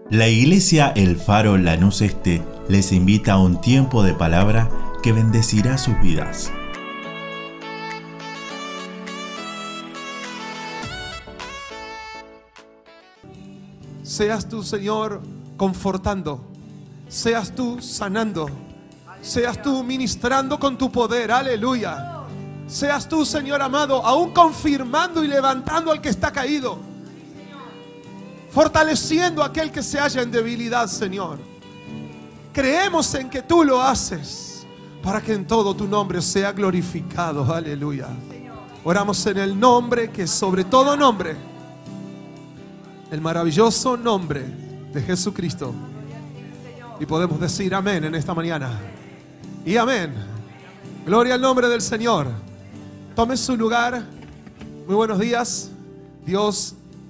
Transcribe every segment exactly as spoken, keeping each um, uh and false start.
La Iglesia El Faro Lanús Este les invita a un tiempo de palabra que bendecirá sus vidas. Seas tú, Señor, confortando, seas tú sanando, seas tú ministrando con tu poder, aleluya. Seas tú, Señor amado, aún confirmando y levantando al que está caído, fortaleciendo a aquel que se halla en debilidad, Señor. Creemos en que tú lo haces para que en todo tu nombre sea glorificado, aleluya. Oramos en el nombre que es sobre todo nombre, el maravilloso nombre de Jesucristo. Y podemos decir amén en esta mañana. Y amén. Gloria al nombre del Señor. Tome su lugar. Muy buenos días. Dios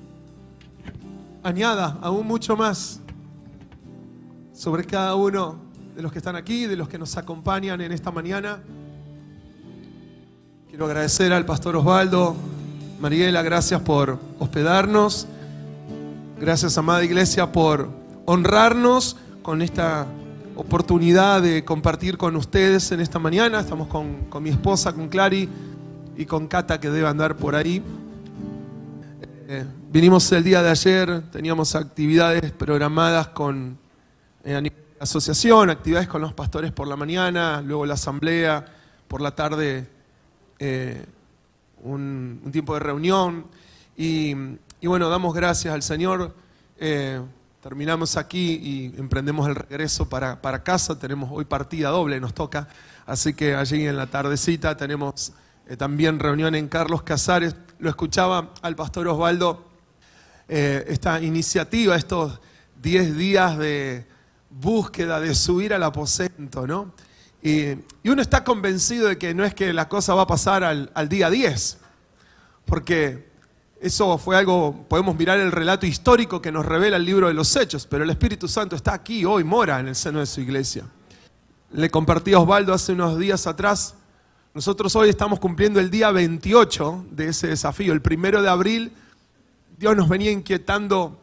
añada aún mucho más sobre cada uno de los que están aquí, de los que nos acompañan en esta mañana. Quiero agradecer al pastor Osvaldo, Mariela, gracias por hospedarnos. Gracias, amada iglesia, por honrarnos con esta oportunidad de compartir con ustedes en esta mañana. Estamos con, con mi esposa, con Clary y con Cata, que debe andar por ahí. Eh, vinimos el día de ayer, teníamos actividades programadas con eh, a nivel de asociación, actividades con los pastores por la mañana, luego la asamblea, por la tarde eh, un, un tiempo de reunión. Y, y bueno, damos gracias al Señor. Eh, terminamos aquí y emprendemos el regreso para, para casa. Tenemos hoy partida doble, nos toca. Así que allí en la tardecita tenemos eh, también reunión en Carlos Casares. Lo escuchaba al pastor Osvaldo, eh, esta iniciativa, estos diez días de búsqueda, de subir al aposento, ¿no? Y, y uno está convencido de que no es que la cosa va a pasar al, al día diez, porque eso fue algo, podemos mirar el relato histórico que nos revela el libro de los Hechos, pero el Espíritu Santo está aquí, hoy mora en el seno de su iglesia. Le compartí a Osvaldo hace unos días atrás. Nosotros hoy estamos cumpliendo el día veintiocho de ese desafío. El primero de abril, Dios nos venía inquietando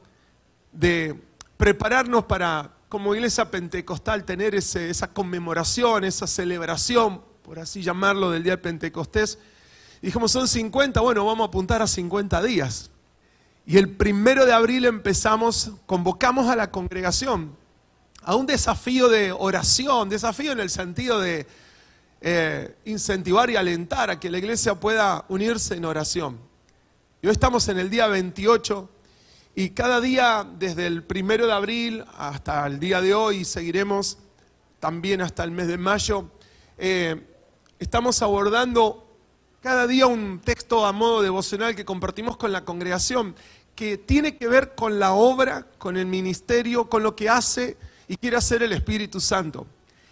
de prepararnos para, como iglesia pentecostal, tener ese, esa conmemoración, esa celebración, por así llamarlo, del día de Pentecostés. Y dijimos, son cincuenta, bueno, vamos a apuntar a cincuenta días. Y el primero de abril empezamos, convocamos a la congregación a un desafío de oración, desafío en el sentido de Eh, incentivar y alentar a que la iglesia pueda unirse en oración. Y hoy estamos en el día veintiocho y cada día desde el primero de abril hasta el día de hoy, y seguiremos también hasta el mes de mayo, eh, estamos abordando cada día un texto a modo devocional que compartimos con la congregación, que tiene que ver con la obra, con el ministerio, con lo que hace y quiere hacer el Espíritu Santo.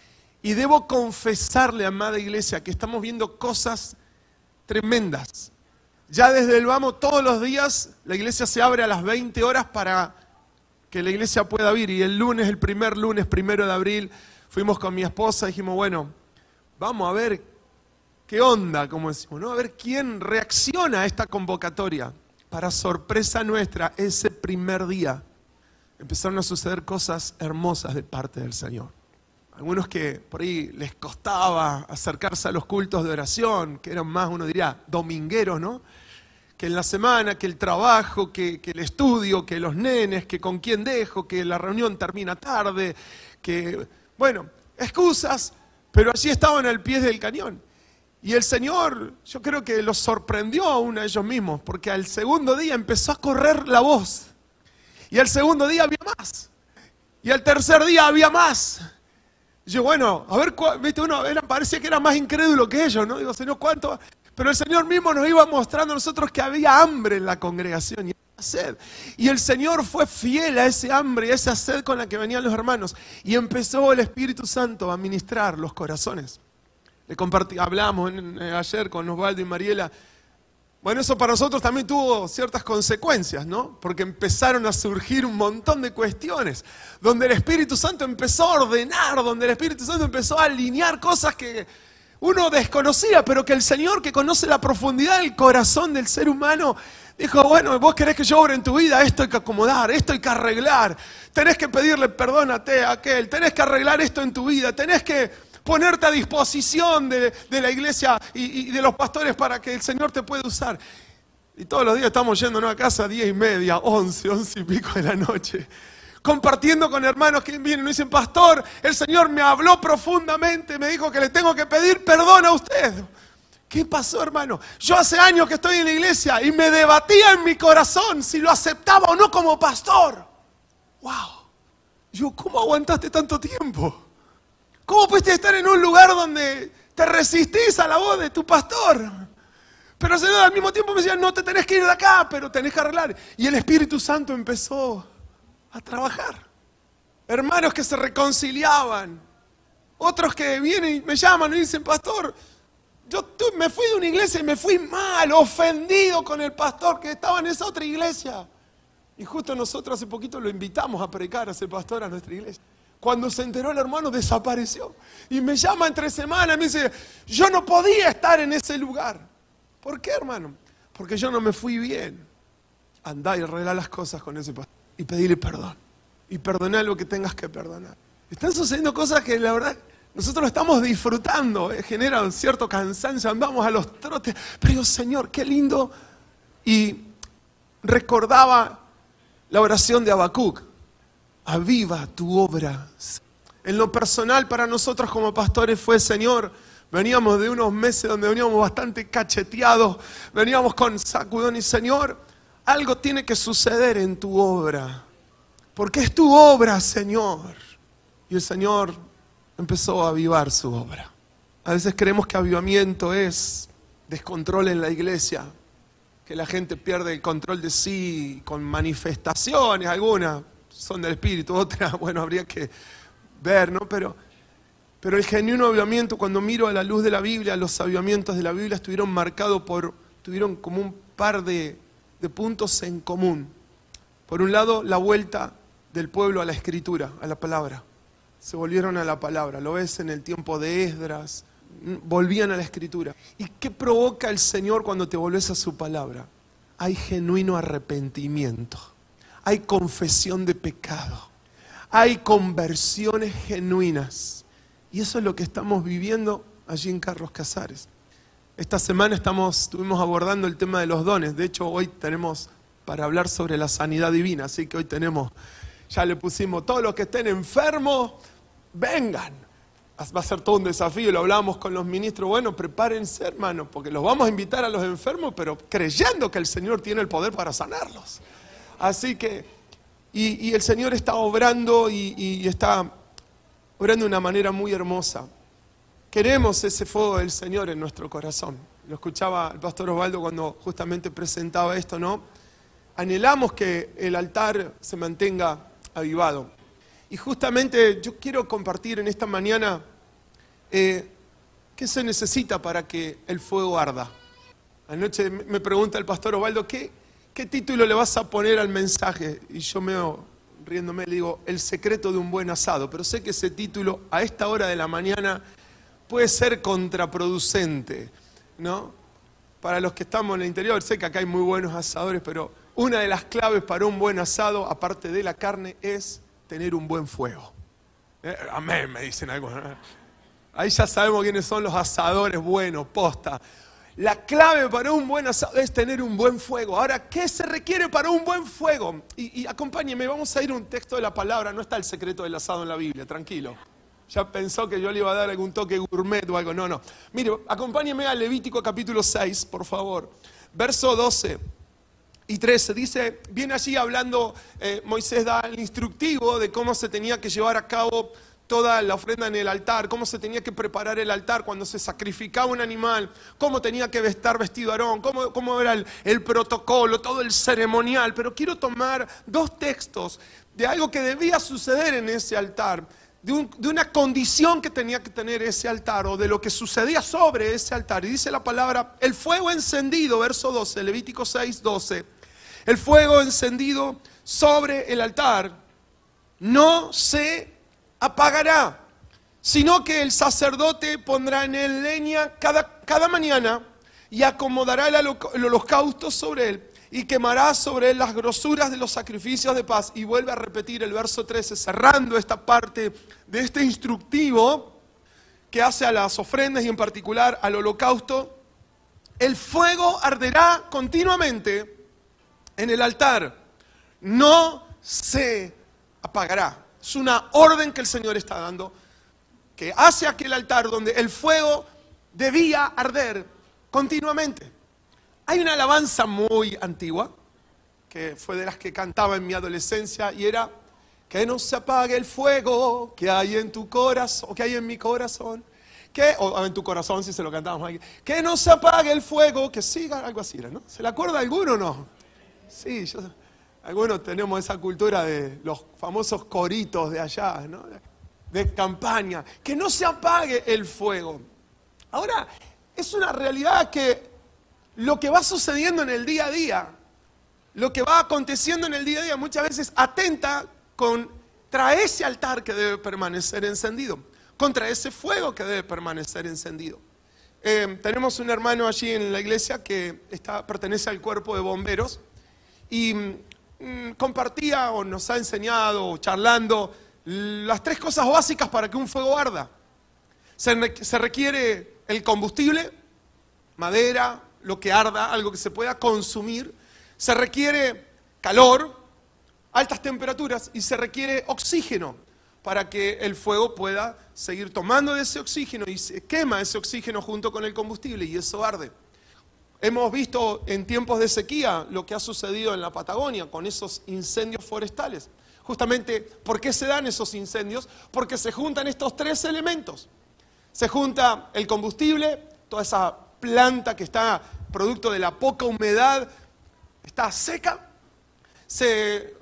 Y debo confesarle, amada iglesia, que estamos viendo cosas tremendas. Ya desde el vamos, todos los días, la iglesia se abre a las veinte horas para que la iglesia pueda vir. Y el lunes, el primer lunes, primero de abril, fuimos con mi esposa y dijimos, bueno, vamos a ver qué onda, como decimos, ¿no? A ver quién reacciona a esta convocatoria. Para sorpresa nuestra, ese primer día empezaron a suceder cosas hermosas de parte del Señor. Algunos que por ahí les costaba acercarse a los cultos de oración, que eran más, uno diría, domingueros, ¿no? Que en la semana, que el trabajo, que, que el estudio, que los nenes, que con quién dejo, que la reunión termina tarde, que, bueno, excusas, pero allí estaban al pie del cañón. Y el Señor, yo creo que los sorprendió aún a ellos mismos, porque al segundo día empezó a correr la voz. Y al segundo día había más. Y al tercer día había más. Y yo, bueno, a ver, viste, uno era, parecía que era más incrédulo que ellos, ¿no? Digo, Señor, ¿cuánto? Pero el Señor mismo nos iba mostrando a nosotros que había hambre en la congregación y sed. Y el Señor fue fiel a ese hambre y a esa sed con la que venían los hermanos. Y empezó el Espíritu Santo a ministrar los corazones. Le compartí, hablamos en, en, ayer con Osvaldo y Mariela. Bueno, eso para nosotros también tuvo ciertas consecuencias, ¿no? Porque empezaron a surgir un montón de cuestiones, donde el Espíritu Santo empezó a ordenar, donde el Espíritu Santo empezó a alinear cosas que uno desconocía, pero que el Señor, que conoce la profundidad del corazón del ser humano, Dijo, bueno, vos querés que yo obre en tu vida, esto hay que acomodar, esto hay que arreglar. Tenés que pedirle perdón a aquel, tenés que arreglar esto en tu vida, tenés que ponerte a disposición de, de la iglesia y, y de los pastores para que el Señor te pueda usar. Y todos los días estamos yéndonos a casa a diez y media, once, once y pico de la noche, compartiendo con hermanos que vienen y nos dicen, pastor, el Señor me habló profundamente, me dijo que le tengo que pedir perdón a usted. ¿Qué pasó, hermano? Yo hace años que estoy en la iglesia y me debatía en mi corazón si lo aceptaba o no como pastor. ¡Wow! Yo, ¿cómo aguantaste tanto tiempo? ¿Cómo pudiste estar en un lugar donde te resistís a la voz de tu pastor? Pero el Señor al mismo tiempo me decía, no te tenés que ir de acá, pero tenés que arreglar. Y el Espíritu Santo empezó a trabajar. Hermanos que se reconciliaban. Otros que vienen y me llaman y dicen, pastor, yo me fui de una iglesia y me fui mal, ofendido con el pastor que estaba en esa otra iglesia. Y justo nosotros hace poquito lo invitamos a predicar a ese pastor a nuestra iglesia. Cuando se enteró el hermano desapareció. Y me llama entre semanas y me dice, yo no podía estar en ese lugar. ¿Por qué, hermano? Porque yo no me fui bien. Andá y arreglá las cosas con ese pastor. Y pedile perdón. Y perdoná lo que tengas que perdonar. Están sucediendo cosas que la verdad nosotros lo estamos disfrutando. Eh, genera un cierto cansancio. Andamos a los trotes. Pero digo, Señor, qué lindo. Y recordaba la oración de Habacuc. Aviva tu obra. En lo personal para nosotros como pastores fue, Señor, veníamos de unos meses donde veníamos bastante cacheteados, veníamos con sacudón y Señor, algo tiene que suceder en tu obra, porque es tu obra, Señor. Y el Señor empezó a avivar su obra. A veces creemos que avivamiento es descontrol en la iglesia, que la gente pierde el control de sí con manifestaciones, algunas son del Espíritu, otras, bueno, habría que ver, ¿no? Pero, pero el genuino avivamiento, cuando miro a la luz de la Biblia, los avivamientos de la Biblia estuvieron marcados por, tuvieron como un par de, de puntos en común. Por un lado, la vuelta del pueblo a la Escritura, a la palabra. Se volvieron a la palabra, lo ves en el tiempo de Esdras, volvían a la Escritura. ¿Y qué provoca el Señor cuando te volvés a su palabra? Hay genuino arrepentimiento. Hay confesión de pecado, hay conversiones genuinas. Y eso es lo que estamos viviendo allí en Carlos Casares. Esta semana estamos, estuvimos abordando el tema de los dones. De hecho, hoy tenemos para hablar sobre la sanidad divina. Así que hoy tenemos, ya le pusimos, todos los que estén enfermos, vengan. Va a ser todo un desafío, lo hablábamos con los ministros. Bueno, prepárense, hermanos, porque los vamos a invitar a los enfermos, pero creyendo que el Señor tiene el poder para sanarlos. Así que, y, y el Señor está obrando y, y está obrando de una manera muy hermosa. Queremos ese fuego del Señor en nuestro corazón. Lo escuchaba el pastor Osvaldo cuando justamente presentaba esto, ¿no? Anhelamos que el altar se mantenga avivado. Y justamente yo quiero compartir en esta mañana eh, qué se necesita para que el fuego arda. Anoche me pregunta el pastor Osvaldo, ¿qué? ¿Qué título le vas a poner al mensaje? Y yo me riéndome le digo, el secreto de un buen asado. Pero sé que ese título a esta hora de la mañana puede ser contraproducente, ¿no? Para los que estamos en el interior, sé que acá hay muy buenos asadores, pero una de las claves para un buen asado, aparte de la carne, es tener un buen fuego. Eh, amén, me dicen algunos. Ahí ya sabemos quiénes son los asadores buenos, posta. La clave para un buen asado es tener un buen fuego. Ahora, ¿qué se requiere para un buen fuego? Y, y acompáñeme, vamos a ir a un texto de la palabra. No está el secreto del asado en la Biblia, tranquilo. Ya pensó que yo le iba a dar algún toque gourmet o algo. No, no. Mire, acompáñeme a Levítico capítulo seis, por favor. Verso doce y trece. Dice, viene allí hablando, eh, Moisés da el instructivo de cómo se tenía que llevar a cabo toda la ofrenda en el altar, cómo se tenía que preparar el altar cuando se sacrificaba un animal, cómo tenía que estar vestido Aarón, cómo, cómo era el, el protocolo, todo el ceremonial. Pero quiero tomar dos textos de algo que debía suceder en ese altar, de, un, de una condición que tenía que tener ese altar o de lo que sucedía sobre ese altar. Y dice la palabra, el fuego encendido, verso doce, Levítico seis, doce, el fuego encendido sobre el altar no se apagará, sino que el sacerdote pondrá en él leña cada, cada mañana y acomodará el, el holocausto sobre él y quemará sobre él las grosuras de los sacrificios de paz. Y vuelve a repetir el verso trece, cerrando esta parte de este instructivo que hace a las ofrendas y en particular al holocausto. El fuego arderá continuamente en el altar, no se apagará. Es una orden que el Señor está dando, que hace aquel altar donde el fuego debía arder continuamente. Hay una alabanza muy antigua, que fue de las que cantaba en mi adolescencia, y era: que no se apague el fuego que hay en tu corazón, o que hay en mi corazón, que, o en tu corazón si se lo cantábamos aquí, que no se apague el fuego, que siga, algo así, ¿no? ¿Se le acuerda alguno o no? Sí, yo, algunos tenemos esa cultura de los famosos coritos de allá, ¿no? De campaña, que no se apague el fuego. Ahora, es una realidad que lo que va sucediendo en el día a día, lo que va aconteciendo en el día a día, muchas veces atenta contra ese altar que debe permanecer encendido, contra ese fuego que debe permanecer encendido. Eh, tenemos un hermano allí en la iglesia que está, pertenece al cuerpo de bomberos y mm, compartía o nos ha enseñado, o charlando, las tres cosas básicas para que un fuego arda. Se, se requiere el combustible, madera, lo que arda, algo que se pueda consumir. Se requiere calor, altas temperaturas, y se requiere oxígeno para que el fuego pueda seguir tomando de ese oxígeno y se quema ese oxígeno junto con el combustible y eso arde. Hemos visto en tiempos de sequía lo que ha sucedido en la Patagonia con esos incendios forestales. Justamente, ¿por qué se dan esos incendios? Porque se juntan estos tres elementos. Se junta el combustible, toda esa planta que está producto de la poca humedad, está seca, se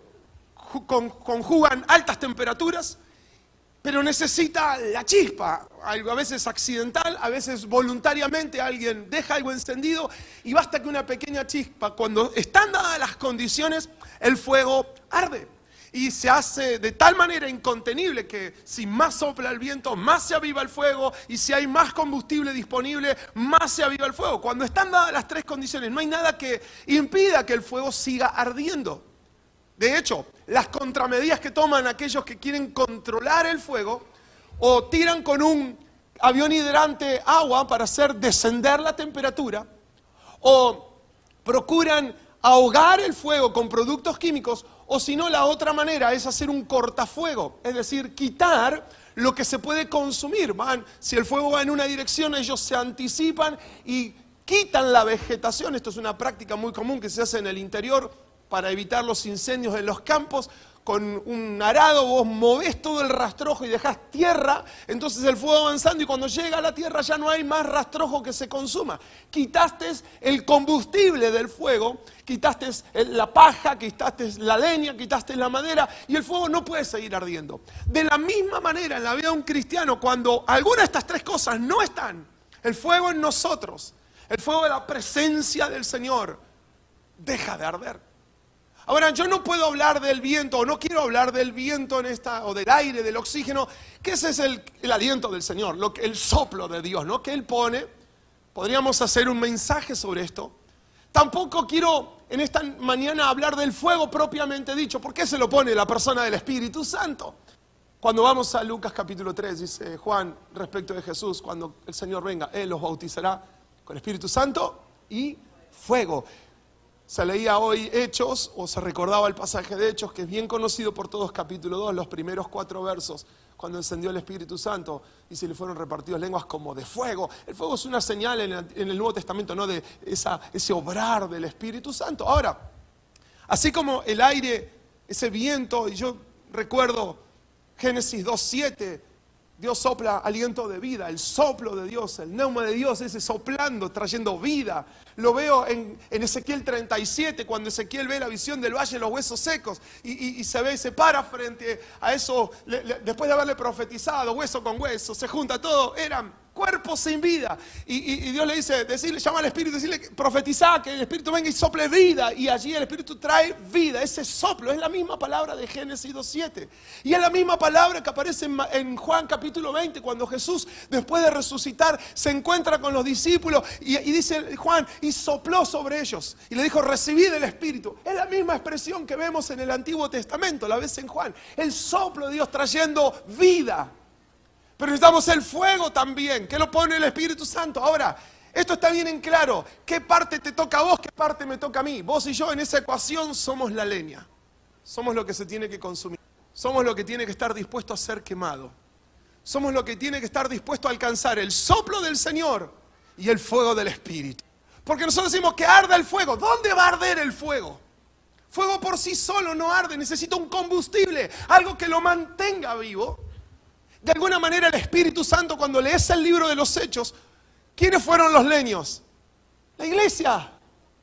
conjugan altas temperaturas, pero necesita la chispa, algo a veces accidental, a veces voluntariamente alguien deja algo encendido y basta que una pequeña chispa, cuando están dadas las condiciones, el fuego arde. Y se hace de tal manera incontenible que si más sopla el viento, más se aviva el fuego, y si hay más combustible disponible, más se aviva el fuego. Cuando están dadas las tres condiciones, no hay nada que impida que el fuego siga ardiendo. De hecho, las contramedidas que toman aquellos que quieren controlar el fuego, o tiran con un avión hidrante agua para hacer descender la temperatura, o procuran ahogar el fuego con productos químicos, o si no, la otra manera es hacer un cortafuego, es decir, quitar lo que se puede consumir. Van, si el fuego va en una dirección, ellos se anticipan y quitan la vegetación. Esto es una práctica muy común que se hace en el interior para evitar los incendios en los campos. Con un arado vos movés todo el rastrojo y dejás tierra, entonces el fuego avanzando, y cuando llega a la tierra ya no hay más rastrojo que se consuma. Quitaste el combustible del fuego, quitaste la paja, quitaste la leña, quitaste la madera, y el fuego no puede seguir ardiendo. De la misma manera, en la vida de un cristiano, cuando alguna de estas tres cosas no están, el fuego en nosotros, el fuego de la presencia del Señor, deja de arder. Ahora, yo no puedo hablar del viento, o no quiero hablar del viento en esta, o del aire, del oxígeno, que ese es el, el aliento del Señor, lo que, el soplo de Dios, ¿no? Que Él pone. Podríamos hacer un mensaje sobre esto. Tampoco quiero en esta mañana hablar del fuego propiamente dicho. ¿Por qué se lo pone la persona del Espíritu Santo? Cuando vamos a Lucas capítulo tres, dice Juan respecto de Jesús, cuando el Señor venga, Él los bautizará con Espíritu Santo y fuego. Se leía hoy Hechos, o se recordaba el pasaje de Hechos, que es bien conocido por todos, capítulo dos, los primeros cuatro versos, cuando encendió el Espíritu Santo, y se le fueron repartidos lenguas como de fuego. El fuego es una señal en el, en el Nuevo Testamento, ¿no? De esa, ese obrar del Espíritu Santo. Ahora, así como el aire, ese viento, y yo recuerdo Génesis dos siete, Dios sopla aliento de vida, el soplo de Dios, el neuma de Dios, ese soplando, trayendo vida. Lo veo en, en Ezequiel treinta y siete, cuando Ezequiel ve la visión del valle de los huesos secos y, y, y se ve y se para frente a eso, le, le, después de haberle profetizado, hueso con hueso, se junta todo, eran cuerpo sin vida. Y, y, y Dios le dice, decirle, llama al Espíritu, decirle, profetizá, que el Espíritu venga y sople vida. Y allí el Espíritu trae vida. Ese soplo es la misma palabra de Génesis dos siete. Y es la misma palabra que aparece en, en Juan capítulo veinte, cuando Jesús, después de resucitar, se encuentra con los discípulos. Y, y dice Juan, y sopló sobre ellos. Y le dijo, recibid el Espíritu. Es la misma expresión que vemos en el Antiguo Testamento, la ves en Juan. El soplo de Dios trayendo vida. Pero necesitamos el fuego también, que lo pone el Espíritu Santo. Ahora, esto está bien en claro. ¿Qué parte te toca a vos? ¿Qué parte me toca a mí? Vos y yo en esa ecuación somos la leña. Somos lo que se tiene que consumir. Somos lo que tiene que estar dispuesto a ser quemado. Somos lo que tiene que estar dispuesto a alcanzar el soplo del Señor y el fuego del Espíritu. Porque nosotros decimos que arda el fuego. ¿Dónde va a arder el fuego? Fuego por sí solo no arde, necesita un combustible, algo que lo mantenga vivo. De alguna manera el Espíritu Santo, cuando lees el libro de los Hechos, ¿quiénes fueron los leños? La iglesia,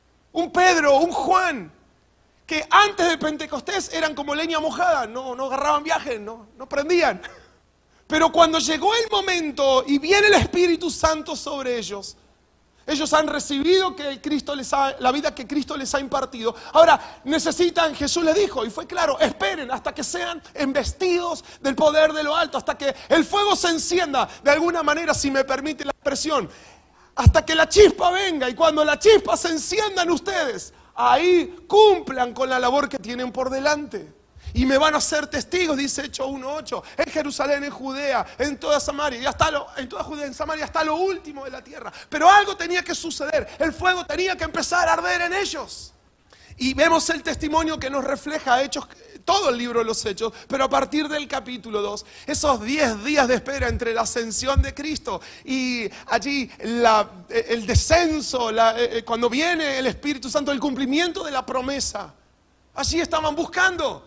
un Pedro, un Juan, que antes de Pentecostés eran como leña mojada, no, no agarraban viaje, no, no prendían. Pero cuando llegó el momento y viene el Espíritu Santo sobre ellos, ellos han recibido que Cristo les ha, la vida que Cristo les ha impartido. Ahora necesitan, Jesús les dijo, y fue claro, esperen hasta que sean embestidos del poder de lo alto, hasta que el fuego se encienda, de alguna manera, si me permite la expresión, hasta que la chispa venga. Y cuando la chispa se encienda en ustedes, ahí cumplan con la labor que tienen por delante. Y me van a ser testigos, dice Hechos uno ocho, en Jerusalén, en Judea, en toda Samaria, y hasta lo, en toda Judea, en Samaria, hasta lo último de la tierra. Pero algo tenía que suceder, el fuego tenía que empezar a arder en ellos. Y vemos el testimonio que nos refleja Hechos, todo el libro de los Hechos, pero a partir del capítulo dos, esos diez días de espera entre la ascensión de Cristo y allí la, el descenso, la, cuando viene el Espíritu Santo, el cumplimiento de la promesa. Allí estaban buscando.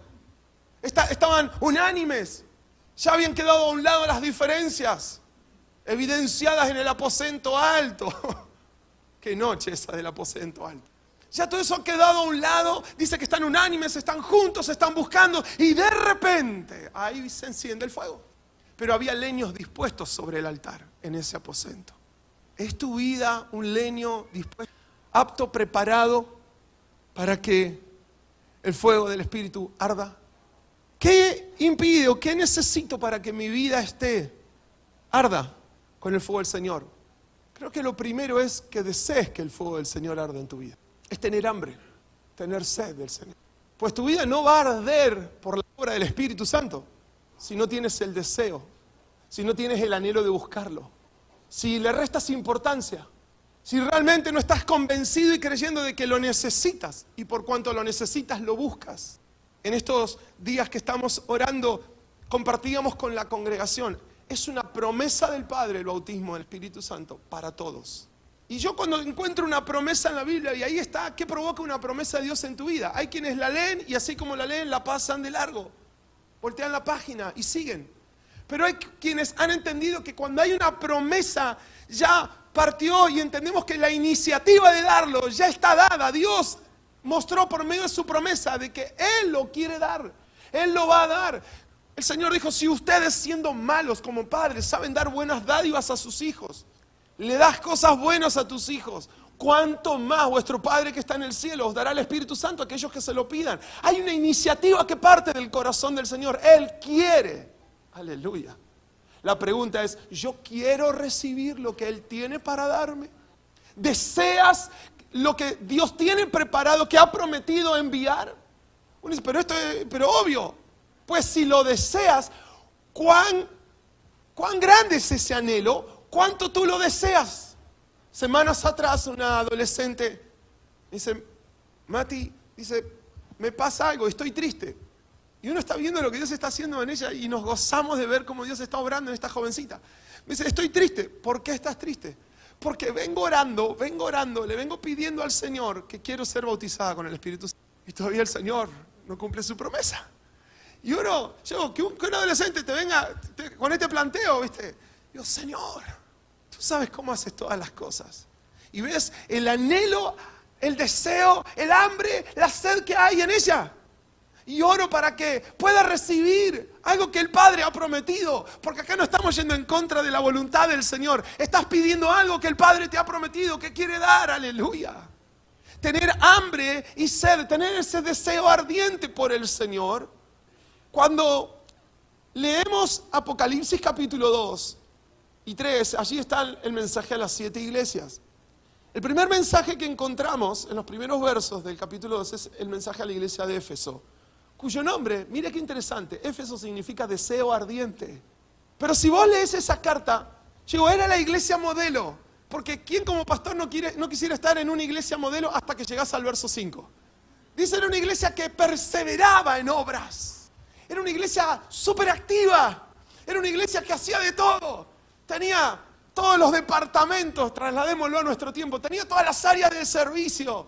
Estaban unánimes, ya habían quedado a un lado las diferencias, evidenciadas en el aposento alto. Qué noche esa del aposento alto. Ya todo eso ha quedado a un lado, dice que están unánimes, están juntos, están buscando, y de repente ahí se enciende el fuego. Pero había leños dispuestos sobre el altar en ese aposento. ¿Es tu vida un leño dispuesto, apto, preparado para que el fuego del Espíritu arda? ¿Qué impide o qué necesito para que mi vida esté, arda con el fuego del Señor? Creo que lo primero es que desees que el fuego del Señor arda en tu vida. Es tener hambre, tener sed del Señor. Pues tu vida no va a arder por la obra del Espíritu Santo si no tienes el deseo, si no tienes el anhelo de buscarlo, si le restas importancia, si realmente no estás convencido y creyendo de que lo necesitas y por cuanto lo necesitas lo buscas. En estos días que estamos orando, compartíamos con la congregación. Es una promesa del Padre el bautismo del Espíritu Santo para todos. Y yo cuando encuentro una promesa en la Biblia, y ahí está, ¿qué provoca una promesa de Dios en tu vida? Hay quienes la leen y así como la leen, la pasan de largo. Voltean la página y siguen. Pero hay quienes han entendido que cuando hay una promesa, ya partió y entendemos que la iniciativa de darlo ya está dada. Dios mostró por medio de su promesa de que Él lo quiere dar. Él lo va a dar. El Señor dijo, si ustedes siendo malos como padres saben dar buenas dádivas a sus hijos, le das cosas buenas a tus hijos, ¿cuánto más vuestro Padre que está en el cielo os dará el Espíritu Santo a aquellos que se lo pidan? Hay una iniciativa que parte del corazón del Señor. Él quiere. Aleluya. La pregunta es, ¿yo quiero recibir lo que Él tiene para darme? ¿Deseas lo que Dios tiene preparado, que ha prometido enviar? Uno dice, pero esto es, pero obvio. Pues si lo deseas, ¿cuán, cuán grande es ese anhelo? ¿Cuánto tú lo deseas? Semanas atrás una adolescente dice, Mati, dice, me pasa algo, estoy triste. Y uno está viendo lo que Dios está haciendo en ella y nos gozamos de ver cómo Dios está obrando en esta jovencita. Me dice, estoy triste. ¿Por qué estás triste? Porque vengo orando, vengo orando, le vengo pidiendo al Señor que quiero ser bautizada con el Espíritu Santo. Y todavía el Señor no cumple su promesa. Y uno, yo, que un, que un adolescente te venga te, con este planteo, ¿viste? Digo, Señor, tú sabes cómo haces todas las cosas. Y ves el anhelo, el deseo, el hambre, la sed que hay en ella. Y oro para que pueda recibir algo que el Padre ha prometido. Porque acá no estamos yendo en contra de la voluntad del Señor. Estás pidiendo algo que el Padre te ha prometido, que quiere dar. Aleluya. Tener hambre y sed, tener ese deseo ardiente por el Señor. Cuando leemos Apocalipsis capítulo dos y tres, allí está el mensaje a las siete iglesias. El primer mensaje que encontramos en los primeros versos del capítulo dos es el mensaje a la iglesia de Éfeso, cuyo nombre, mire qué interesante, Éfeso significa deseo ardiente. Pero si vos lees esa carta, digo, era la iglesia modelo, porque ¿quién como pastor no, quiere, no quisiera estar en una iglesia modelo hasta que llegás al verso cinco? Dice, era una iglesia que perseveraba en obras, era una iglesia súper activa, era una iglesia que hacía de todo, tenía todos los departamentos, trasladémoslo a nuestro tiempo, tenía todas las áreas de servicio,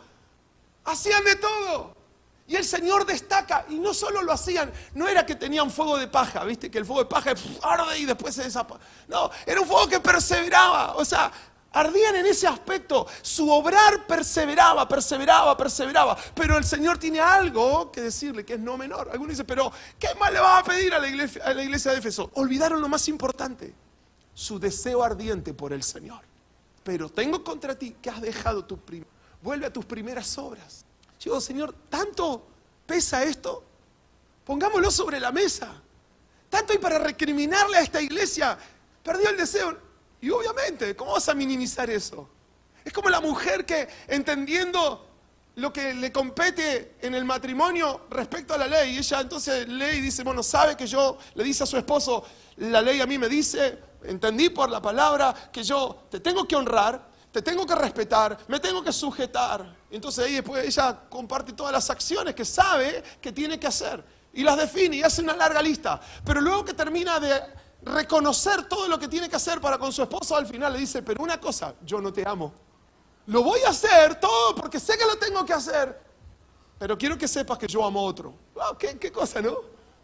hacían de todo. Y el Señor destaca, y no solo lo hacían, no era que tenían fuego de paja, viste que el fuego de paja arde y después se desaparece. No, era un fuego que perseveraba, o sea, ardían en ese aspecto, su obrar perseveraba, perseveraba, perseveraba. Pero el Señor tiene algo que decirle que es no menor. Algunos dicen, pero ¿qué más le vas a pedir a la iglesia, a la iglesia de Éfeso? Olvidaron lo más importante, su deseo ardiente por el Señor. Pero tengo contra ti que has dejado tu prim- vuelve a tus primeras obras. Yo digo, Señor, ¿tanto pesa esto? Pongámoslo sobre la mesa. Tanto hay para recriminarle a esta iglesia. Perdió el deseo. Y obviamente, ¿cómo vas a minimizar eso? Es como la mujer que, entendiendo lo que le compete en el matrimonio respecto a la ley, ella entonces lee y dice, bueno, sabe que yo, le dice a su esposo, la ley a mí me dice, entendí por la palabra, que yo te tengo que honrar, te tengo que respetar, me tengo que sujetar. Entonces ahí después ella comparte todas las acciones que sabe que tiene que hacer. Y las define y hace una larga lista. Pero luego que termina de reconocer todo lo que tiene que hacer para con su esposo, al final le dice, pero una cosa, yo no te amo. Lo voy a hacer todo porque sé que lo tengo que hacer, pero quiero que sepas que yo amo a otro. Wow, ¿qué, qué cosa, ¿no?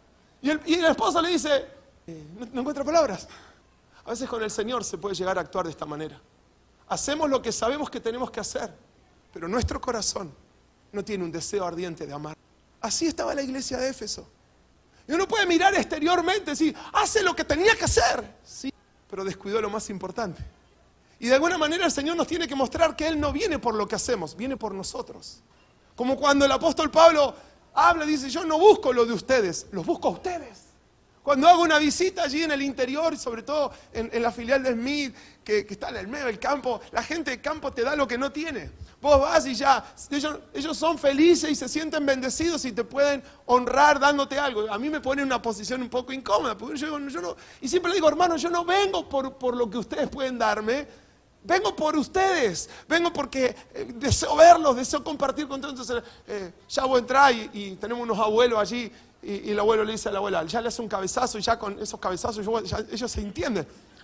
Y el, y el esposo le dice, eh, no, no encuentra palabras. A veces con el Señor se puede llegar a actuar de esta manera. Hacemos lo que sabemos que tenemos que hacer, pero nuestro corazón no tiene un deseo ardiente de amar. Así estaba la iglesia de Éfeso. Y uno puede mirar exteriormente y decir, hace lo que tenía que hacer. Sí, pero descuidó lo más importante. Y de alguna manera el Señor nos tiene que mostrar que Él no viene por lo que hacemos, viene por nosotros. Como cuando el apóstol Pablo habla y dice, yo no busco lo de ustedes, los busco a ustedes. Cuando hago una visita allí en el interior, y sobre todo en, en la filial de Smith, que, que está en el medio del campo, la gente del campo te da lo que no tiene. Vos vas y ya, ellos, ellos son felices y se sienten bendecidos y te pueden honrar dándote algo. A mí me pone en una posición un poco incómoda, porque yo, yo no, y siempre le digo, hermano, yo no vengo por, por lo que ustedes pueden darme, vengo por ustedes, vengo porque eh, deseo verlos, deseo compartir con todos. Entonces, eh, ya voy a entrar y, y tenemos unos abuelos allí. Y, y el abuelo le dice a la abuela, ya le hace un cabezazo y ya con esos cabezazos yo, ya, ellos se entienden.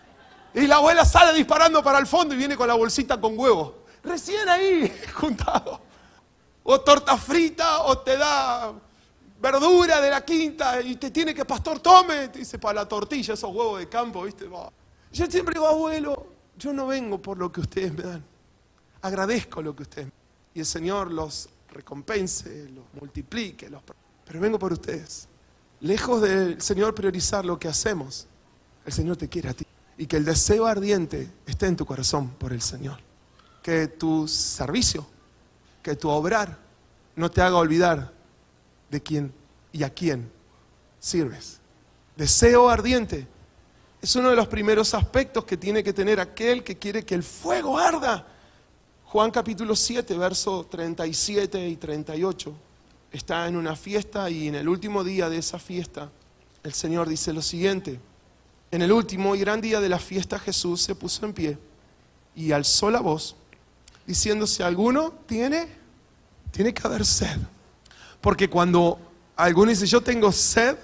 Y la abuela sale disparando para el fondo y viene con la bolsita con huevo. Recién ahí, juntado. O torta frita, o te da verdura de la quinta y te tiene que, pastor, tome. Te dice, para la tortilla, esos huevos de campo, ¿viste? Yo siempre digo, abuelo, yo no vengo por lo que ustedes me dan. Agradezco lo que ustedes me dan. Y el Señor los recompense, los multiplique, los pero vengo por ustedes. Lejos del Señor priorizar lo que hacemos, el Señor te quiere a ti. Y que el deseo ardiente esté en tu corazón por el Señor. Que tu servicio, que tu obrar no te haga olvidar de quién y a quién sirves. Deseo ardiente es uno de los primeros aspectos que tiene que tener aquel que quiere que el fuego arda. Juan capítulo siete, versos treinta y siete y treinta y ocho. Está en una fiesta y en el último día de esa fiesta el Señor dice lo siguiente: en el último y gran día de la fiesta Jesús se puso en pie y alzó la voz diciendo, si alguno tiene, tiene que haber sed. Porque cuando alguno dice yo tengo sed,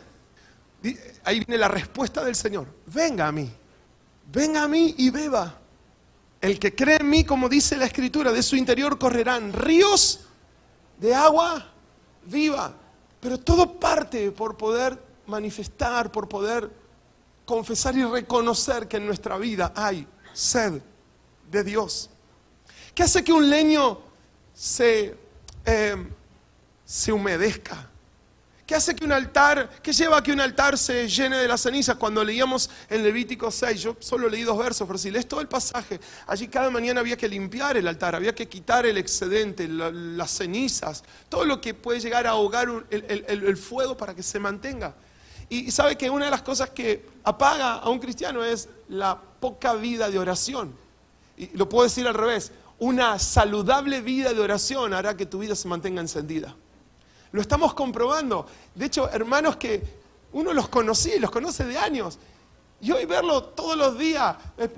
ahí viene la respuesta del Señor: venga a mí, venga a mí y beba. El que cree en mí, como dice la Escritura, de su interior correrán ríos de agua viva. Pero todo parte por poder manifestar, por poder confesar y reconocer que en nuestra vida hay sed de Dios. ¿Qué hace que un leño se, eh, se humedezca? ¿Qué hace que un altar, qué lleva a que un altar se llene de las cenizas? Cuando leíamos en Levítico seis, yo solo leí dos versos, pero si lees todo el pasaje, allí cada mañana había que limpiar el altar, había que quitar el excedente, la, las cenizas, todo lo que puede llegar a ahogar un, el, el, el fuego para que se mantenga. Y, y sabe que una de las cosas que apaga a un cristiano es la poca vida de oración. Y lo puedo decir al revés, una saludable vida de oración hará que tu vida se mantenga encendida. Lo estamos comprobando. De hecho, hermanos que uno los conocía y los conoce de años. Y hoy verlo todos los días.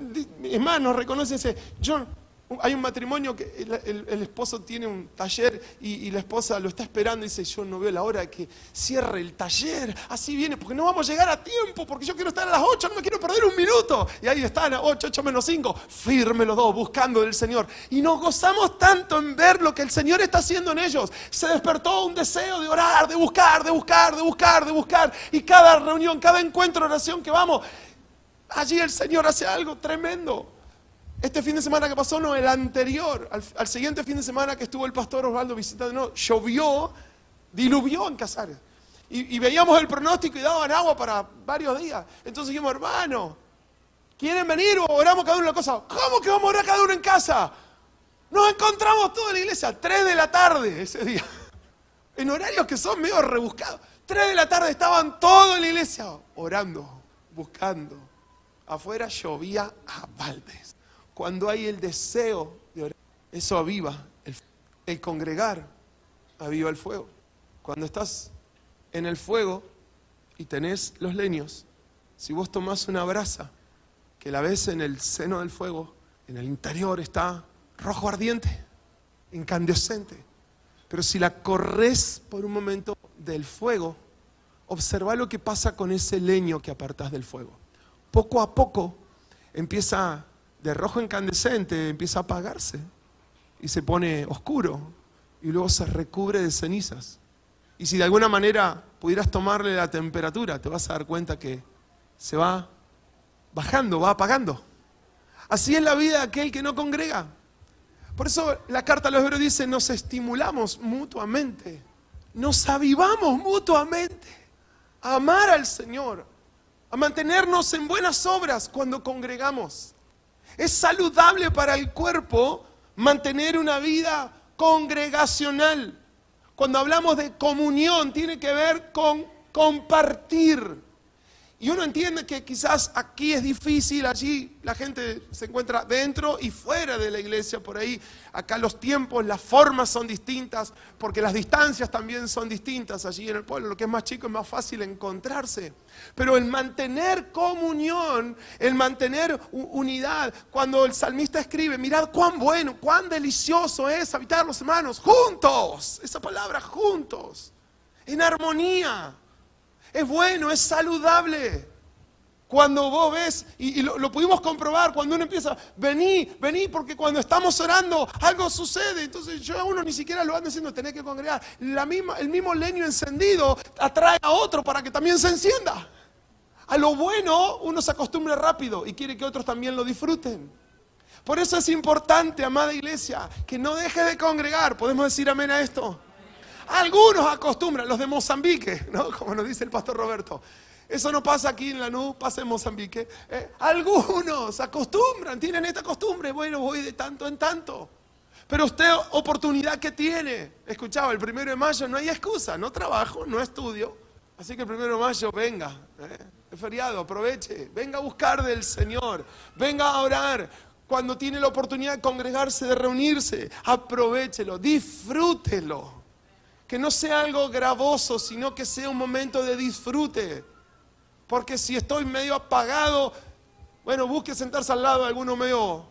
Es más, nos reconocen. Dice, yo, hay un matrimonio que el, el, el esposo tiene un taller y, y la esposa lo está esperando y dice, yo no veo la hora de que cierre el taller. Así viene, porque no vamos a llegar a tiempo, porque yo quiero estar a las ocho, no me quiero perder un minuto. Y ahí están a ocho, ocho menos cinco, firme los dos, buscando del Señor. Y nos gozamos tanto en ver lo que el Señor está haciendo en ellos. Se despertó un deseo de orar, de buscar, de buscar, de buscar, de buscar. Y cada reunión, cada encuentro de oración que vamos, allí el Señor hace algo tremendo. Este fin de semana que pasó, no, el anterior, al, al siguiente fin de semana que estuvo el pastor Osvaldo visitando, no, llovió, diluvió en Casares. Y, y veíamos el pronóstico y daban agua para varios días. Entonces dijimos, hermano, ¿quieren venir o oramos cada uno una cosa? ¿Cómo que vamos a orar cada uno en casa? Nos encontramos toda la iglesia, tres de la tarde ese día. En horarios que son medio rebuscados. tres de la tarde estaban todos en la iglesia orando, buscando. Afuera llovía a baldes. Cuando hay el deseo de orar, eso aviva, el, el congregar aviva el fuego. Cuando estás en el fuego y tenés los leños, si vos tomás una brasa, que la ves en el seno del fuego, en el interior está rojo ardiente, incandescente. Pero si la corres por un momento del fuego, observa lo que pasa con ese leño que apartás del fuego. Poco a poco empieza de rojo incandescente, empieza a apagarse y se pone oscuro y luego se recubre de cenizas. Y si de alguna manera pudieras tomarle la temperatura, te vas a dar cuenta que se va bajando, va apagando. Así es la vida de aquel que no congrega. Por eso la carta a los Hebreos dice, nos estimulamos mutuamente, nos avivamos mutuamente a amar al Señor, a mantenernos en buenas obras cuando congregamos. Es saludable para el cuerpo mantener una vida congregacional. Cuando hablamos de comunión, tiene que ver con compartir. Y uno entiende que quizás aquí es difícil, allí la gente se encuentra dentro y fuera de la iglesia, por ahí. Acá los tiempos, las formas son distintas, porque las distancias también son distintas allí en el pueblo. Lo que es más chico es más fácil encontrarse. Pero el mantener comunión, el mantener unidad, cuando el salmista escribe, mirad cuán bueno, cuán delicioso es habitar los hermanos juntos. Esa palabra, juntos, en armonía. Es bueno, es saludable. Cuando vos ves, y, y lo, lo pudimos comprobar, cuando uno empieza, vení, vení, porque cuando estamos orando, algo sucede. Entonces yo a uno ni siquiera lo ando diciendo, tenés que congregar. La misma, el mismo leño encendido atrae a otro para que también se encienda. A lo bueno uno se acostumbra rápido y quiere que otros también lo disfruten. Por eso es importante, amada iglesia, que no dejes de congregar. ¿Podemos decir amén a esto? Algunos acostumbran, los de Mozambique, ¿no? Como nos dice el pastor Roberto. Eso no pasa aquí en Lanús, pasa en Mozambique. Eh, algunos acostumbran, tienen esta costumbre. Bueno, voy de tanto en tanto. Pero usted, oportunidad que tiene. Escuchaba, el primero de mayo no hay excusa. No trabajo, no estudio. Así que el primero de mayo venga. Eh, es feriado, aproveche. Venga a buscar del Señor. Venga a orar. Cuando tiene la oportunidad de congregarse, de reunirse, aprovéchelo, disfrútelo. Que no sea algo gravoso, sino que sea un momento de disfrute. Porque si estoy medio apagado, bueno, busque sentarse al lado de alguno medio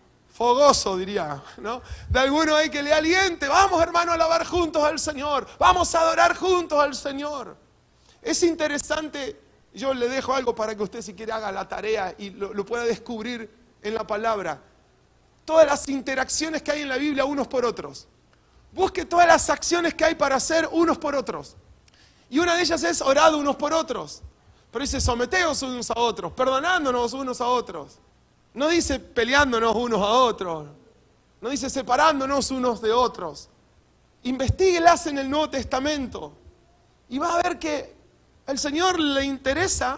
fogoso, diría, ¿no? De alguno ahí que le aliente. Vamos, hermano, a alabar juntos al Señor. Vamos a adorar juntos al Señor. Es interesante, yo le dejo algo para que usted si quiere haga la tarea y lo, lo pueda descubrir en la palabra. Todas las interacciones que hay en la Biblia unos por otros. Busque todas las acciones que hay para hacer unos por otros. Y una de ellas es orad unos por otros. Pero dice someteos unos a otros, perdonándonos unos a otros. No dice peleándonos unos a otros. No dice separándonos unos de otros. Investíguelas en el Nuevo Testamento. Y vas a ver que al Señor le interesa,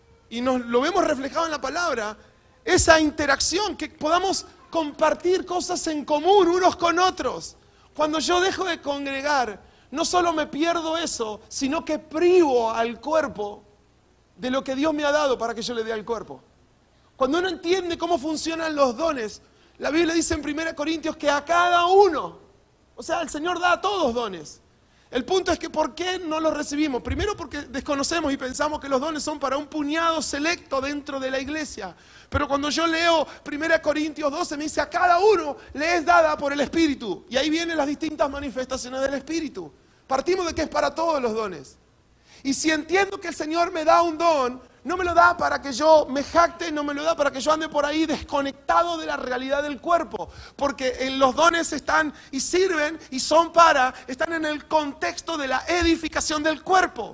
y nos lo vemos reflejado en la palabra, esa interacción, que podamos compartir cosas en común unos con otros. Cuando yo dejo de congregar, no solo me pierdo eso, sino que privo al cuerpo de lo que Dios me ha dado para que yo le dé al cuerpo. Cuando uno entiende cómo funcionan los dones, la Biblia dice en primera Corintios que a cada uno, o sea, el Señor da a todos dones. El punto es que ¿por qué no los recibimos? Primero porque desconocemos y pensamos que los dones son para un puñado selecto dentro de la iglesia. Pero cuando yo leo primera Corintios doce me dice a cada uno le es dada por el Espíritu. Y ahí vienen las distintas manifestaciones del Espíritu. Partimos de que es para todos los dones. Y si entiendo que el Señor me da un don, no me lo da para que yo me jacte, no me lo da para que yo ande por ahí desconectado de la realidad del cuerpo. Porque los dones están y sirven y son para, están en el contexto de la edificación del cuerpo.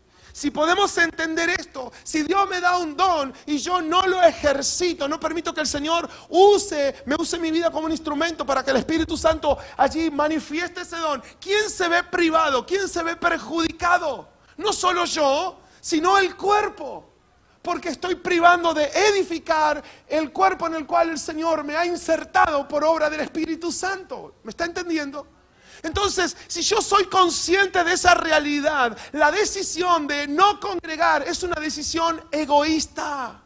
Si podemos entender esto, si Dios me da un don y yo no lo ejercito, no permito que el Señor use, me use mi vida como un instrumento para que el Espíritu Santo allí manifieste ese don, ¿quién se ve privado? ¿Quién se ve perjudicado? No solo yo, sino el cuerpo. Porque estoy privando de edificar el cuerpo en el cual el Señor me ha insertado por obra del Espíritu Santo. ¿Me está entendiendo? Entonces, si yo soy consciente de esa realidad, la decisión de no congregar es una decisión egoísta.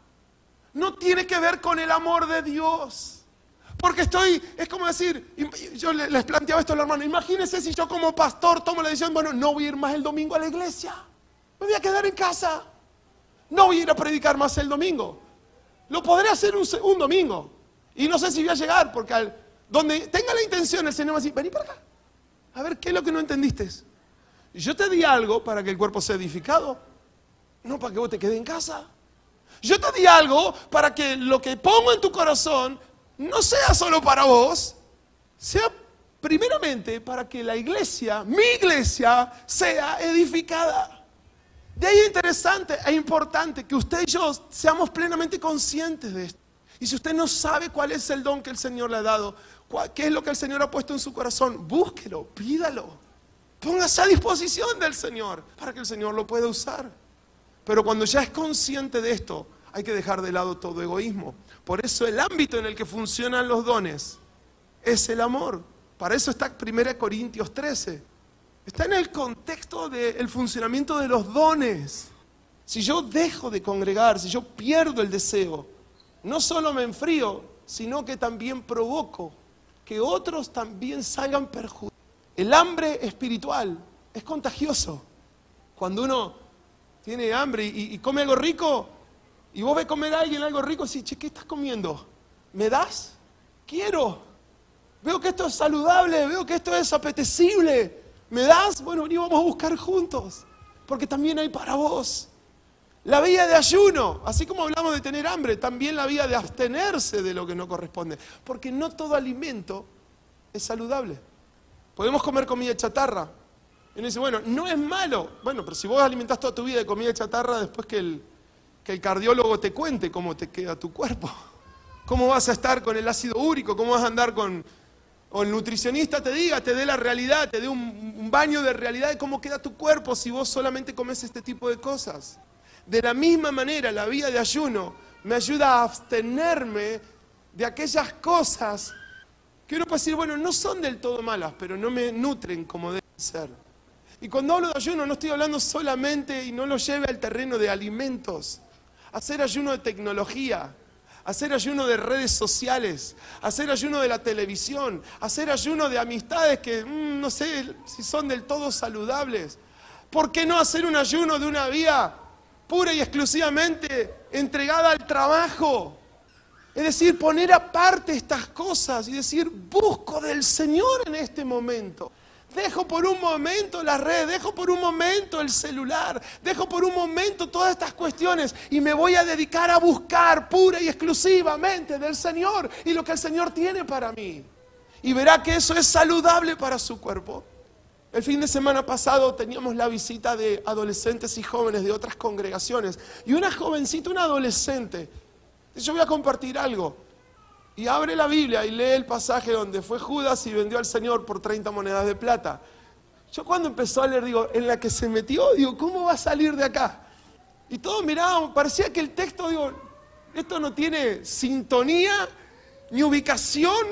No tiene que ver con el amor de Dios. Porque estoy, es como decir, yo les planteaba esto a los hermanos, imagínense si yo como pastor tomo la decisión, bueno, no voy a ir más el domingo a la iglesia, me voy a quedar en casa. No voy a ir a predicar más el domingo. Lo podré hacer un, un domingo. Y no sé si voy a llegar, porque al, donde tenga la intención, el Señor va a decir, vení para acá. A ver, ¿qué es lo que no entendiste? Yo te di algo para que el cuerpo sea edificado, no para que vos te quedes en casa. Yo te di algo para que lo que pongo en tu corazón no sea solo para vos, sea primeramente para que la iglesia, mi iglesia, sea edificada. De ahí es interesante e importante que usted y yo seamos plenamente conscientes de esto. Y si usted no sabe cuál es el don que el Señor le ha dado, qué es lo que el Señor ha puesto en su corazón, búsquelo, pídalo. Póngase a disposición del Señor para que el Señor lo pueda usar. Pero cuando ya es consciente de esto, hay que dejar de lado todo egoísmo. Por eso el ámbito en el que funcionan los dones es el amor. Para eso está primera Corintios trece. Está en el contexto del funcionamiento de los dones. Si yo dejo de congregar, si yo pierdo el deseo, no solo me enfrío, sino que también provoco que otros también salgan perjudicados. El hambre espiritual es contagioso. Cuando uno tiene hambre y, y come algo rico, y vos ves comer a alguien algo rico, y decís, che, ¿qué estás comiendo? ¿Me das? Quiero. Veo que esto es saludable, veo que esto es apetecible. ¿Me das? Bueno, vení, vamos a buscar juntos, porque también hay para vos. La vía de ayuno, así como hablamos de tener hambre, también la vía de abstenerse de lo que no corresponde, porque no todo alimento es saludable. Podemos comer comida chatarra. Y uno dice, bueno, no es malo. Bueno, pero si vos alimentás toda tu vida de comida chatarra, después que el, que el cardiólogo te cuente cómo te queda tu cuerpo, cómo vas a estar con el ácido úrico, cómo vas a andar con... O el nutricionista te diga, te dé la realidad, te dé un, un baño de realidad de cómo queda tu cuerpo si vos solamente comes este tipo de cosas. De la misma manera, la vía de ayuno me ayuda a abstenerme de aquellas cosas que uno puede decir, bueno, no son del todo malas, pero no me nutren como deben ser. Y cuando hablo de ayuno no estoy hablando solamente, y no lo lleve al terreno de alimentos, hacer ayuno de tecnología, hacer ayuno de redes sociales, hacer ayuno de la televisión, hacer ayuno de amistades que mmm, no sé si son del todo saludables. ¿Por qué no hacer un ayuno de una vía pura y exclusivamente entregada al trabajo? Es decir, poner aparte estas cosas y decir, busco del Señor en este momento. Dejo por un momento la red, dejo por un momento el celular, dejo por un momento todas estas cuestiones y me voy a dedicar a buscar pura y exclusivamente del Señor y lo que el Señor tiene para mí. Y verá que eso es saludable para su cuerpo. El fin de semana pasado teníamos la visita de adolescentes y jóvenes de otras congregaciones. Y una jovencita, una adolescente, yo voy a compartir algo. Y abre la Biblia y lee el pasaje donde fue Judas y vendió al Señor por treinta monedas de plata. Yo cuando empezó a leer, digo, en la que se metió, digo, ¿cómo va a salir de acá? Y todos mirábamos, parecía que el texto, digo, esto no tiene sintonía ni ubicación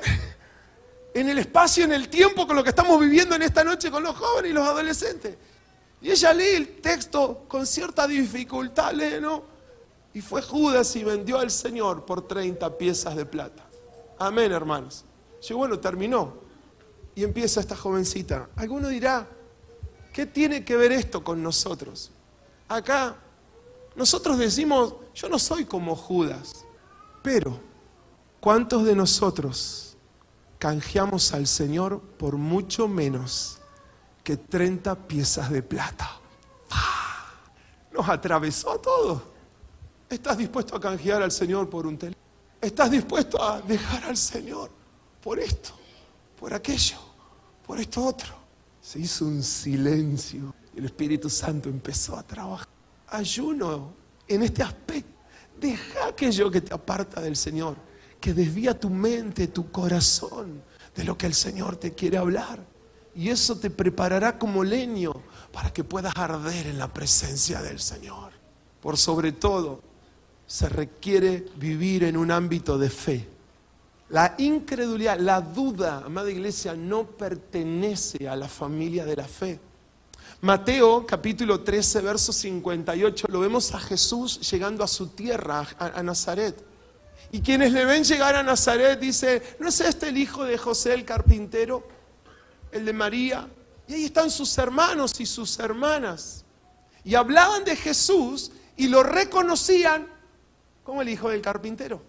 en el espacio, en el tiempo con lo que estamos viviendo en esta noche con los jóvenes y los adolescentes. Y ella lee el texto con cierta dificultad, lee, ¿no? Y fue Judas y vendió al Señor por treinta piezas de plata. Amén, hermanos. Yo, bueno, terminó. Y empieza esta jovencita. Alguno dirá, ¿qué tiene que ver esto con nosotros? Acá, nosotros decimos, yo no soy como Judas. Pero, ¿cuántos de nosotros canjeamos al Señor por mucho menos que treinta piezas de plata? ¡Ah! Nos atravesó a todos. ¿Estás dispuesto a canjear al Señor por un teléfono? ¿Estás dispuesto a dejar al Señor por esto, por aquello, por esto otro? Se hizo un silencio y el Espíritu Santo empezó a trabajar. Ayuno en este aspecto. Deja aquello que te aparta del Señor, que desvía tu mente, tu corazón de lo que el Señor te quiere hablar. Y eso te preparará como leño para que puedas arder en la presencia del Señor. Por sobre todo, se requiere vivir en un ámbito de fe. La incredulidad, la duda, amada iglesia, no pertenece a la familia de la fe. Mateo capítulo trece, verso cincuenta y ocho, lo vemos a Jesús llegando a su tierra, a, a Nazaret. Y quienes le ven llegar a Nazaret dicen, ¿no es este el hijo de José el carpintero? El de María. Y ahí están sus hermanos y sus hermanas. Y hablaban de Jesús y lo reconocían como el hijo del carpintero.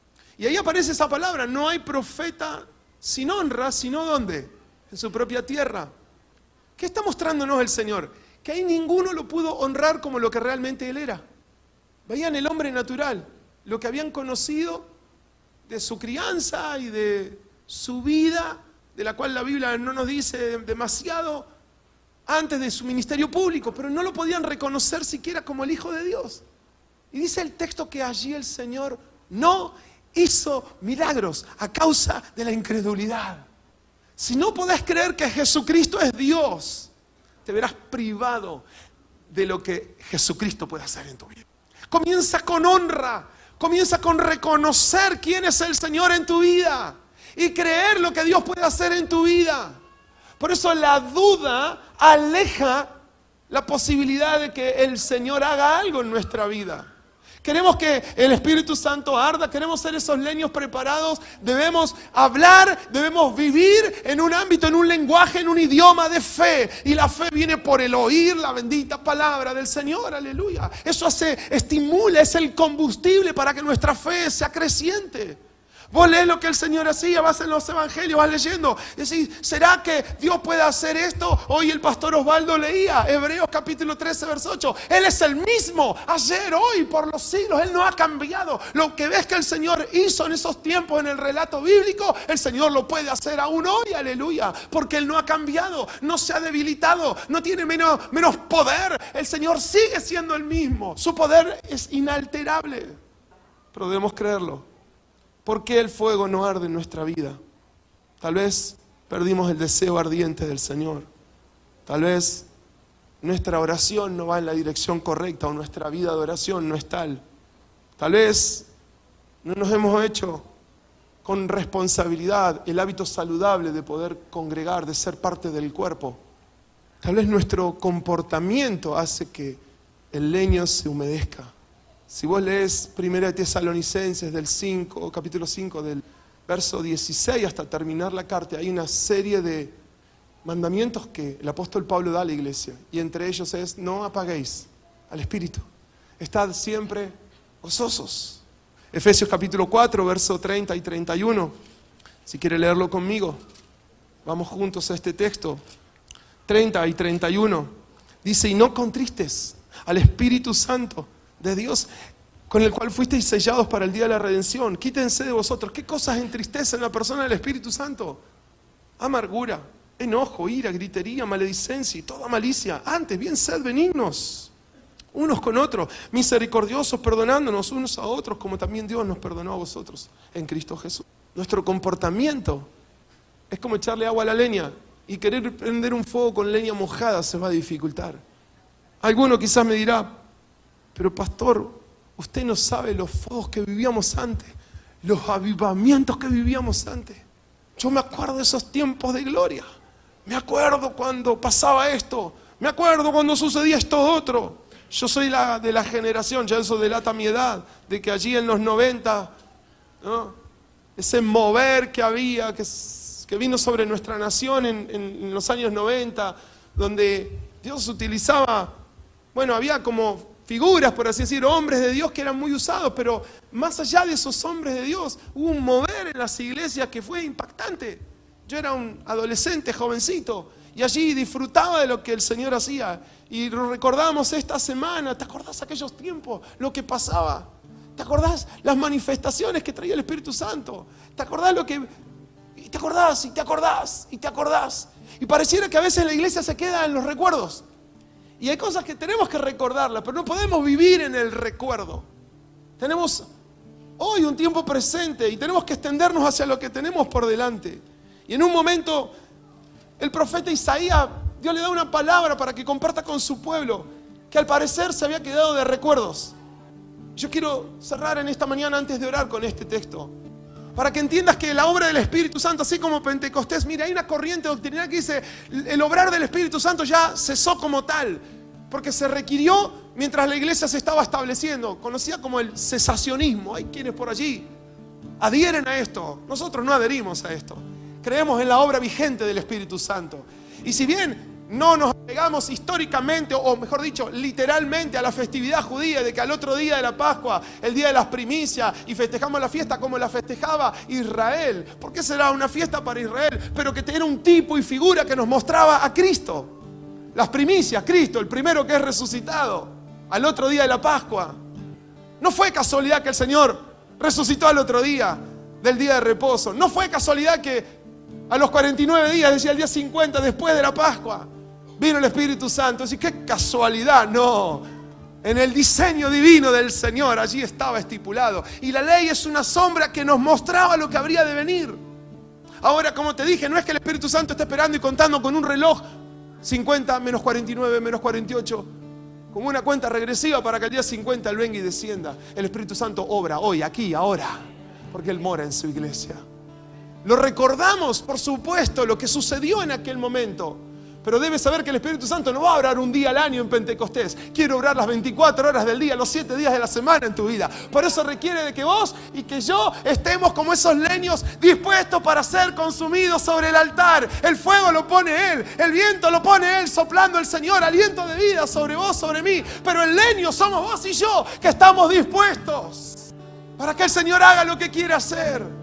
Y ahí aparece esa palabra, no hay profeta sin honra, sino ¿dónde? En su propia tierra. ¿Qué está mostrándonos el Señor? Que ahí ninguno lo pudo honrar como lo que realmente Él era. Veían el hombre natural, lo que habían conocido de su crianza y de su vida, de la cual la Biblia no nos dice demasiado, antes de su ministerio público, pero no lo podían reconocer siquiera como el Hijo de Dios. Y dice el texto que allí el Señor no hizo milagros a causa de la incredulidad. Si no podés creer que Jesucristo es Dios, te verás privado de lo que Jesucristo puede hacer en tu vida. Comienza con honra, comienza con reconocer quién es el Señor en tu vida y creer lo que Dios puede hacer en tu vida. Por eso la duda aleja la posibilidad de que el Señor haga algo en nuestra vida. Queremos que el Espíritu Santo arda, queremos ser esos leños preparados, debemos hablar, debemos vivir en un ámbito, en un lenguaje, en un idioma de fe. Y la fe viene por el oír la bendita palabra del Señor, aleluya. Eso hace, estimula, es el combustible para que nuestra fe sea creciente. Vos lees lo que el Señor hacía, vas en los evangelios, vas leyendo. Decís, ¿será que Dios puede hacer esto? Hoy el pastor Osvaldo leía Hebreos capítulo trece, verso ocho. Él es el mismo, ayer, hoy, por los siglos. Él no ha cambiado. Lo que ves que el Señor hizo en esos tiempos en el relato bíblico, el Señor lo puede hacer aún hoy, aleluya. Porque Él no ha cambiado, no se ha debilitado, no tiene menos, menos poder. El Señor sigue siendo el mismo. Su poder es inalterable. Pero debemos creerlo. ¿Por qué el fuego no arde en nuestra vida? Tal vez perdimos el deseo ardiente del Señor. Tal vez nuestra oración no va en la dirección correcta o nuestra vida de oración no es tal. Tal vez no nos hemos hecho con responsabilidad el hábito saludable de poder congregar, de ser parte del cuerpo. Tal vez nuestro comportamiento hace que el leño se humedezca. Si vos lees Primera de Tesalonicenses del cinco, capítulo cinco, del verso dieciséis hasta terminar la carta, hay una serie de mandamientos que el apóstol Pablo da a la iglesia. Y entre ellos es, no apaguéis al Espíritu. Estad siempre gozosos. Efesios capítulo cuatro, verso treinta y treinta y uno. Si quiere leerlo conmigo, vamos juntos a este texto. treinta y treinta y uno. Dice, y no contristes al Espíritu Santo de Dios, con el cual fuisteis sellados para el día de la redención. Quítense de vosotros. ¿Qué cosas entristecen a la persona del Espíritu Santo? Amargura, enojo, ira, gritería, maledicencia y toda malicia. Antes, bien sed benignos unos con otros, misericordiosos, perdonándonos unos a otros, como también Dios nos perdonó a vosotros en Cristo Jesús. Nuestro comportamiento es como echarle agua a la leña. y querer prender un fuego con leña mojada se va a dificultar. Alguno quizás me dirá, pero pastor, usted no sabe los fuegos que vivíamos antes, los avivamientos que vivíamos antes. Yo me acuerdo de esos tiempos de gloria. Me acuerdo cuando pasaba esto. Me acuerdo cuando sucedía esto otro. Yo soy la, de la generación, ya eso delata mi edad, de que allí en los noventa, ¿no?, ese mover que había, que, que vino sobre nuestra nación en, en, en los años noventa, donde Dios utilizaba, bueno, había como figuras, por así decir, hombres de Dios que eran muy usados, pero más allá de esos hombres de Dios, hubo un mover en las iglesias que fue impactante. Yo era un adolescente, jovencito, y allí disfrutaba de lo que el Señor hacía. Y lo recordamos esta semana. ¿Te acordás aquellos tiempos? Lo que pasaba. ¿Te acordás las manifestaciones que traía el Espíritu Santo? ¿Te acordás lo que... Y te acordás, y te acordás, y te acordás. Y pareciera que a veces la iglesia se queda en los recuerdos. Y hay cosas que tenemos que recordarlas, pero no podemos vivir en el recuerdo. Tenemos hoy un tiempo presente y tenemos que extendernos hacia lo que tenemos por delante. Y en un momento, el profeta Isaías, Dios le da una palabra para que comparta con su pueblo, que al parecer se había quedado de recuerdos. Yo quiero cerrar en esta mañana antes de orar con este texto, para que entiendas que la obra del Espíritu Santo, así como Pentecostés, mira, hay una corriente doctrinal que dice, el obrar del Espíritu Santo ya cesó como tal, porque se requirió mientras la iglesia se estaba estableciendo, conocida como el cesacionismo. Hay quienes por allí adhieren a esto. Nosotros no adherimos a esto. Creemos en la obra vigente del Espíritu Santo. Y si bien no nos apegamos históricamente, o mejor dicho, literalmente a la festividad judía, de que al otro día de la Pascua, el día de las primicias, y festejamos la fiesta como la festejaba Israel. ¿Por qué será una fiesta para Israel? Pero que era un tipo y figura que nos mostraba a Cristo. Las primicias, Cristo, el primero que es resucitado, al otro día de la Pascua. No fue casualidad que el Señor resucitó al otro día del día de reposo. No fue casualidad que a los cuarenta y nueve días, decía el día cincuenta, después de la Pascua, vino el Espíritu Santo. Así, qué casualidad, no. En el diseño divino del Señor allí estaba estipulado. Y la ley es una sombra que nos mostraba lo que habría de venir. Ahora, como te dije, no es que el Espíritu Santo esté esperando y contando con un reloj cincuenta menos cuarenta y nueve menos cuarenta y ocho, como una cuenta regresiva para que el día cincuenta Él venga y descienda. El Espíritu Santo obra hoy, aquí, ahora, porque Él mora en su iglesia. Lo recordamos, por supuesto, lo que sucedió en aquel momento. Pero debes saber que el Espíritu Santo no va a obrar un día al año en Pentecostés. Quiere obrar las veinticuatro horas del día, los siete días de la semana en tu vida. Por eso requiere de que vos y que yo estemos como esos leños dispuestos para ser consumidos sobre el altar. El fuego lo pone Él, el viento lo pone Él, soplando el Señor, aliento de vida sobre vos, sobre mí. Pero el leño somos vos y yo, que estamos dispuestos para que el Señor haga lo que quiere hacer.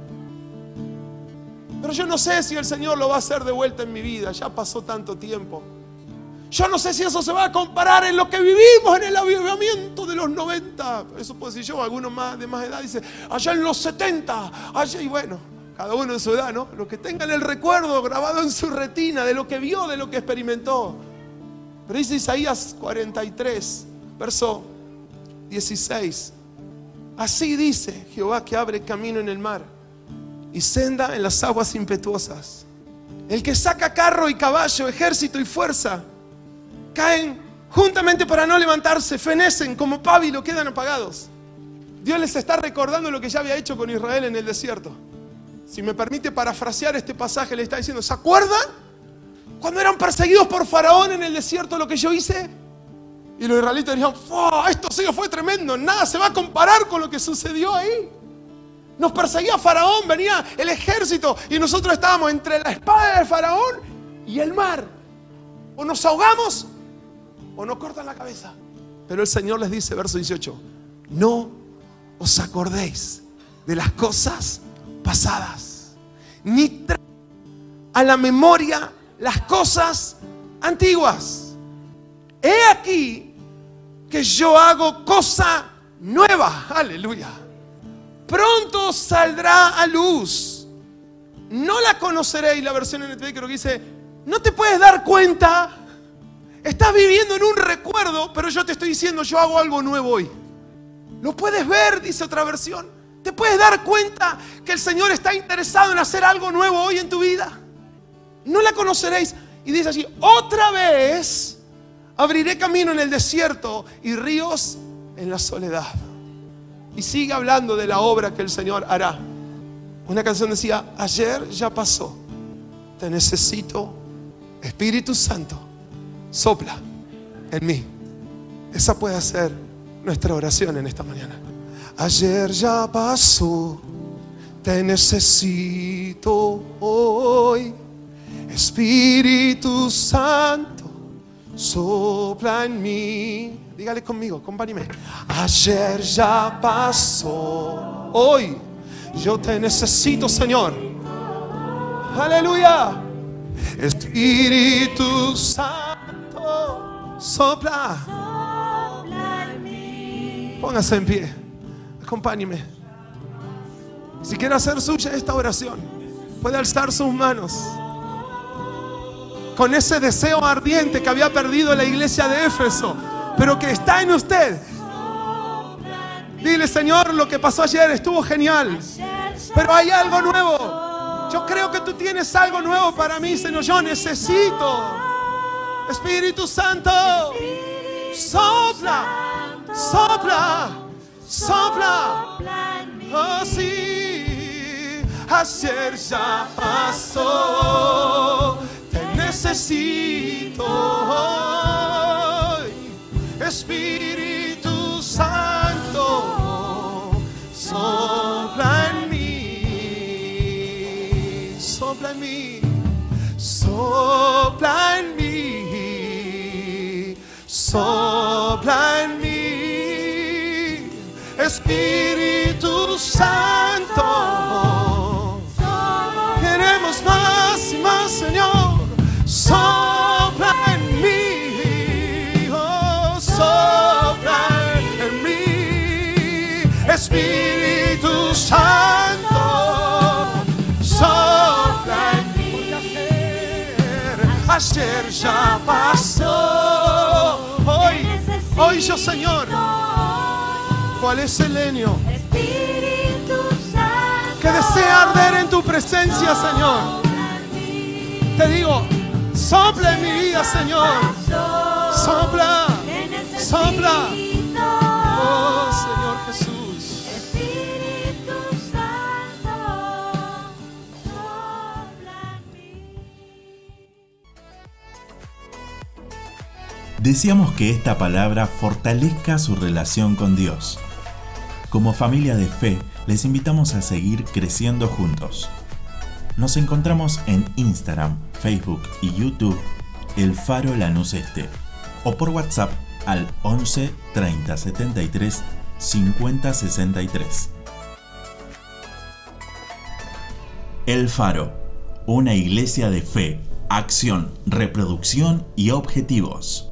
Pero yo no sé si el Señor lo va a hacer de vuelta en mi vida. Ya pasó tanto tiempo. Yo no sé si eso se va a comparar en lo que vivimos en el avivamiento de los noventa. Eso puedo decir yo, algunos más de más edad dice, allá en los setenta, allá, y bueno, cada uno en su edad, ¿no? Los que tengan el recuerdo grabado en su retina de lo que vio, de lo que experimentó. Pero dice Isaías cuarenta y tres, verso dieciséis. Así dice Jehová, que abre camino en el mar y senda en las aguas impetuosas. El que saca carro y caballo, ejército y fuerza, caen juntamente para no levantarse, fenecen como pábilo, quedan apagados. Dios les está recordando lo que ya había hecho con Israel en el desierto. Si me permite parafrasear este pasaje, le está diciendo, ¿se acuerdan cuando eran perseguidos por Faraón en el desierto lo que yo hice? Y los israelitas dirían, ¡oh, esto sí fue tremendo! Nada se va a comparar con lo que sucedió ahí. Nos perseguía Faraón, venía el ejército y nosotros estábamos entre la espada de Faraón y el mar. O nos ahogamos o nos cortan la cabeza. Pero el Señor les dice, verso dieciocho, no os acordéis de las cosas pasadas, ni traéis a la memoria las cosas antiguas. He aquí que yo hago cosa nueva. Aleluya. Pronto saldrá a luz. No la conoceréis. La versión N T V creo que dice, no te puedes dar cuenta. Estás viviendo en un recuerdo, pero yo te estoy diciendo, yo hago algo nuevo hoy. Lo puedes ver, dice otra versión. Te puedes dar cuenta que el Señor está interesado en hacer algo nuevo hoy en tu vida. no la conoceréis. Y dice allí, otra vez abriré camino en el desierto y ríos en la soledad. Y sigue hablando de la obra que el Señor hará. Una canción decía, ayer ya pasó, te necesito, Espíritu Santo, sopla en mí. Esa puede ser nuestra oración en esta mañana. Ayer ya pasó, te necesito hoy, Espíritu Santo, sopla en mí. Dígale conmigo, acompáñeme. Ayer ya pasó, hoy yo te necesito, Señor. Aleluya. Espíritu Santo, sopla. Póngase en pie, acompáñeme. Si quiere hacer suya esta oración, puede alzar sus manos con ese deseo ardiente que había perdido la iglesia de Éfeso, pero que está en usted. Dile, Señor, lo que pasó ayer estuvo genial, pero hay algo nuevo. Yo creo que tú tienes algo nuevo para mí, Señor. Yo necesito. Espíritu Santo, sopla, sopla, sopla. Oh sí, ayer ya pasó, te necesito hoy, Espíritu Santo, sopla en mí, sopla en mí, sopla en mí, sopla en mí, Espíritu Santo. Queremos más y más, Señor. Sopla en mí, oh, sopla en mí, Espíritu Santo, sopla en mí. Ayer ya pasó, hoy, hoy yo, Señor. ¿Cuál es el leño que desea arder en tu presencia, Señor? Te digo, sopla en mi vida, Señor. Sopla, sopla. Oh, Señor Jesús. Deseamos que esta palabra fortalezca su relación con Dios. Como familia de fe, les invitamos a seguir creciendo juntos. Nos encontramos en Instagram, Facebook y YouTube, El Faro Lanús Este, o por WhatsApp al once treinta setenta y tres cincuenta sesenta y tres. El Faro, una iglesia de fe, acción, reproducción y objetivos.